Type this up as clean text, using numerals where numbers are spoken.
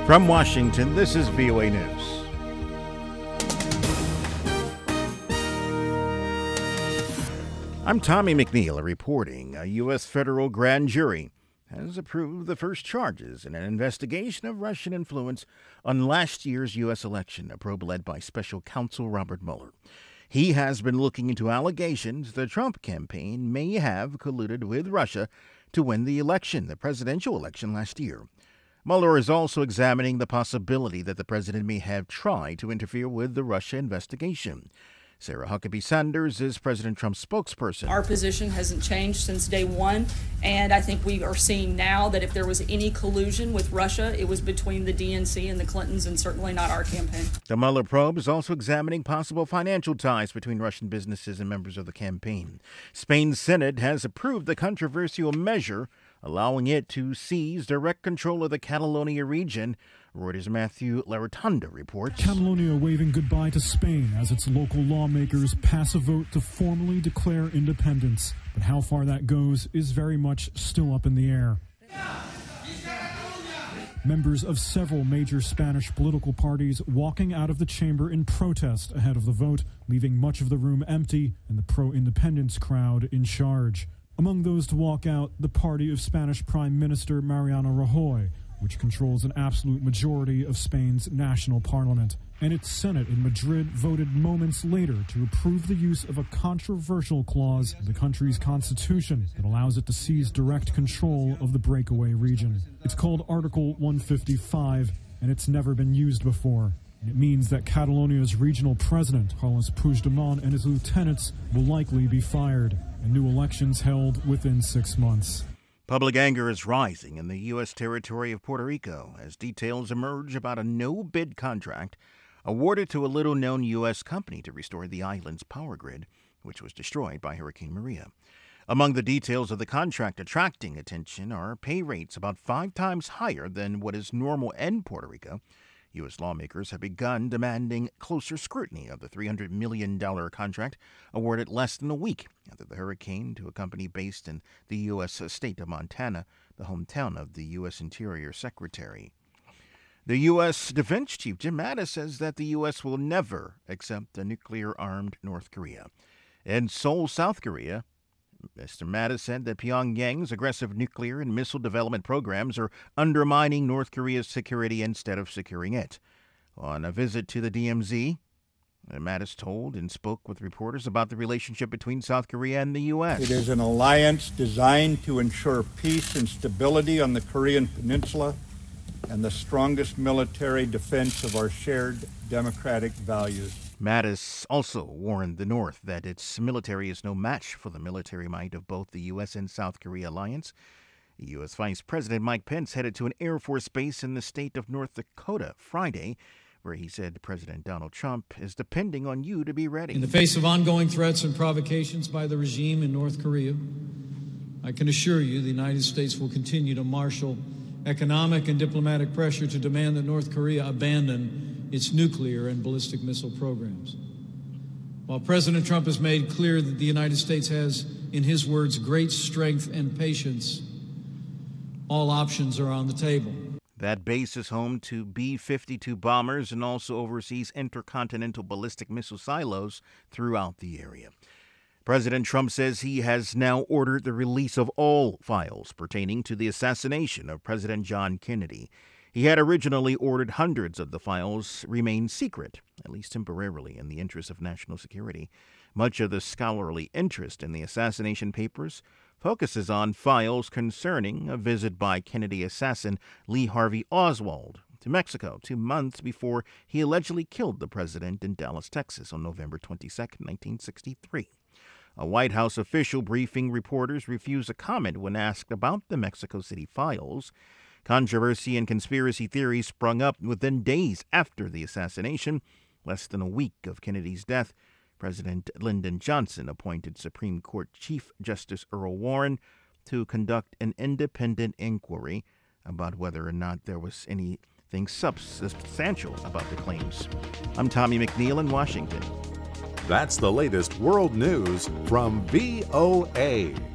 From Washington, this is VOA News. I'm Tommy McNeil reporting. A U.S. federal grand jury has approved the first charges in an investigation of Russian influence on last year's U.S. election, a probe led by special counsel Robert Mueller. He has been looking into allegations the Trump campaign may have colluded with Russia to win the election, the presidential election last year. Mueller is also examining the possibility that the president may have tried to interfere with the Russia investigation. Sarah Huckabee Sanders is President Trump's spokesperson. Our position hasn't changed since day one, and I think we are seeing now that if there was any collusion with Russia, it was between the DNC and the Clintons, and certainly not our campaign. The Mueller probe is also examining possible financial ties between Russian businesses and members of the campaign. Spain's Senate has approved the controversial measure allowing it to seize direct control of the Catalonia region. Reuters' Matthew Larotonda reports. Catalonia waving goodbye to Spain as its local lawmakers pass a vote to formally declare independence. But how far that goes is very much still up in the air. Members of several major Spanish political parties walking out of the chamber in protest ahead of the vote, leaving much of the room empty and the pro-independence crowd in charge. Among those to walk out, the party of Spanish Prime Minister Mariano Rajoy, which controls an absolute majority of Spain's national parliament. And its Senate in Madrid voted moments later to approve the use of a controversial clause in the country's constitution that allows it to seize direct control of the breakaway region. It's called Article 155, and it's never been used before. It means that Catalonia's regional president, Carles Puigdemont, and his lieutenants will likely be fired, and new elections held within 6 months. Public anger is rising in the U.S. territory of Puerto Rico as details emerge about a no-bid contract awarded to a little-known U.S. company to restore the island's power grid, which was destroyed by Hurricane Maria. Among the details of the contract attracting attention are pay rates about 5 times higher than what is normal in Puerto Rico. U.S. lawmakers have begun demanding closer scrutiny of the $300 million contract awarded less than a week after the hurricane to a company based in the U.S. state of Montana, the hometown of the U.S. Interior Secretary. The U.S. Defense Chief Jim Mattis says that the U.S. will never accept a nuclear-armed North Korea. In Seoul, South Korea, Mr. Mattis said that Pyongyang's aggressive nuclear and missile development programs are undermining North Korea's security instead of securing it. On a visit to the DMZ, Mattis told and spoke with reporters about the relationship between South Korea and the U.S. It is an alliance designed to ensure peace and stability on the Korean Peninsula and the strongest military defense of our shared democratic values. Mattis also warned the North that its military is no match for the military might of both the U.S. and South Korea alliance. U.S. Vice President Mike Pence headed to an Air Force base in the state of North Dakota Friday, where he said President Donald Trump is depending on you to be ready. In the face of ongoing threats and provocations by the regime in North Korea, I can assure you the United States will continue to marshal economic and diplomatic pressure to demand that North Korea abandon its nuclear and ballistic missile programs. While President Trump has made clear that the United States has, in his words, great strength and patience, all options are on the table. That base is home to B-52 bombers and also oversees intercontinental ballistic missile silos throughout the area. President Trump says he has now ordered the release of all files pertaining to the assassination of President John Kennedy. He had originally ordered hundreds of the files remain secret, at least temporarily, in the interest of national security. Much of the scholarly interest in the assassination papers focuses on files concerning a visit by Kennedy assassin Lee Harvey Oswald to Mexico 2 months before he allegedly killed the president in Dallas, Texas on November 22, 1963. A White House official briefing reporters refused a comment when asked about the Mexico City files. Controversy and conspiracy theories sprung up within days after the assassination. Less than a week of Kennedy's death, President Lyndon Johnson appointed Supreme Court Chief Justice Earl Warren to conduct an independent inquiry about whether or not there was anything substantial about the claims. I'm Tommy McNeil in Washington. That's the latest world news from VOA.